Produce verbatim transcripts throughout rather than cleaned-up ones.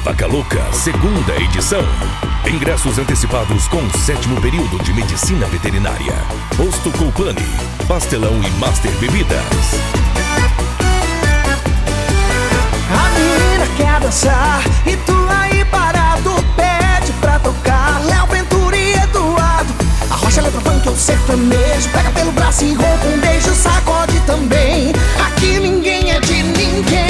Vaca Louca, segunda edição. Ingressos antecipados com o sétimo período de Medicina Veterinária. Posto Colpani, Pastelão e Master Bebidas. A menina quer dançar e tu aí parado pede pra tocar. Léo Ventura e Eduardo, a rocha, letra, funk ou sertanejo. Pega pelo braço e rouba um beijo, sacode também. Aqui ninguém é de ninguém.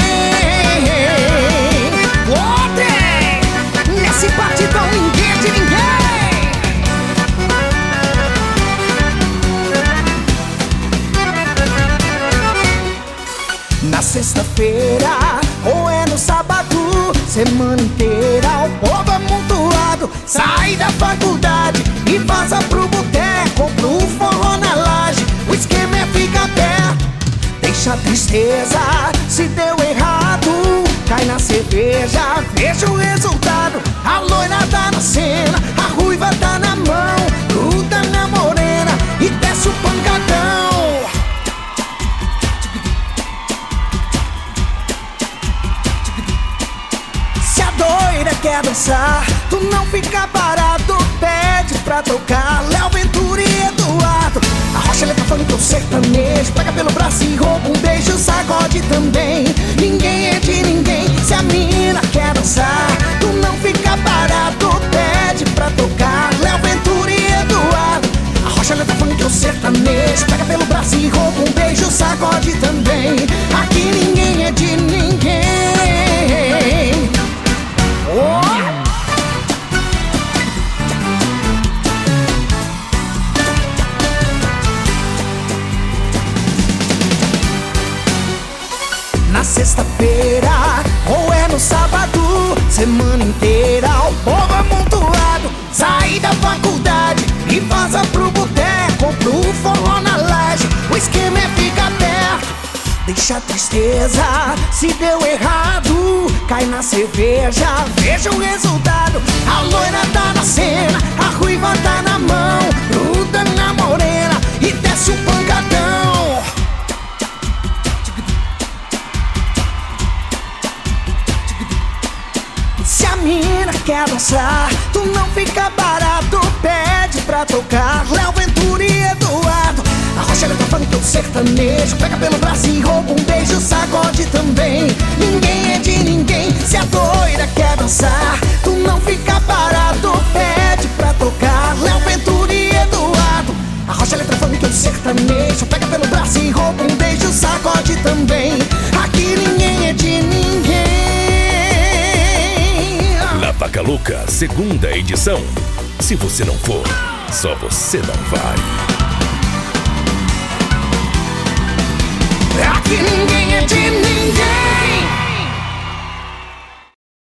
Oh, trem! Nesse batidão ninguém é de ninguém. Na sexta-feira ou é no sábado, semana inteira o povo amontoado. Sai da faculdade e vaza pro boteco, pro forró na laje. O esquema é ficar perto, deixa a tristeza. Se deu errado, cai na cerveja, veja o resultado. A loira tá na cena, a ruiva tá na mão, gruda na morena e desce o pancadão. Se a doida quer dançar, tu não fica parado, pede pra tocar. Léo Ventura e Eduardo, a rocha, letra, funk ou sertanejo. Pega pelo braço e rouba um beijo, sacode também. Ninguém é de ninguém. Se a mina quer dançar, tu não fica parado, pede pra tocar. Léo Ventura e Eduardo, a rocha, letra, funk ou sertanejo. Pega pelo braço e rouba um beijo, sacode também. Aqui ninguém é de ninguém. Oh! Na sexta-feira ou é no sábado, semana inteira o povo amontoado. Sai da faculdade e vaza pro boteco, pro forró na laje. O esquema é ficar perto, deixa a tristeza. Se deu errado, cai na cerveja, veja o resultado. A loira tá na cena, a ruiva tá na mão, gruda na morena e desce o pancadão. Se a mina quer dançar, tu não fica parado, pede pra tocar. Léo Ventura e Eduardo, a rocha, letra, funk ou sertanejo. Pega pelo braço e rouba um beijo, sacode também. Ninguém é de ninguém. Se a doida quer dançar, tu não fica parado, pede pra tocar. Léo Ventura e Eduardo, a rocha, letra, funk ou sertanejo. Pega pelo braço e rouba um beijo, sacode também. Aqui ninguém é de ninguém. Vaca Louca, segunda edição. Se você não for, só você não vai.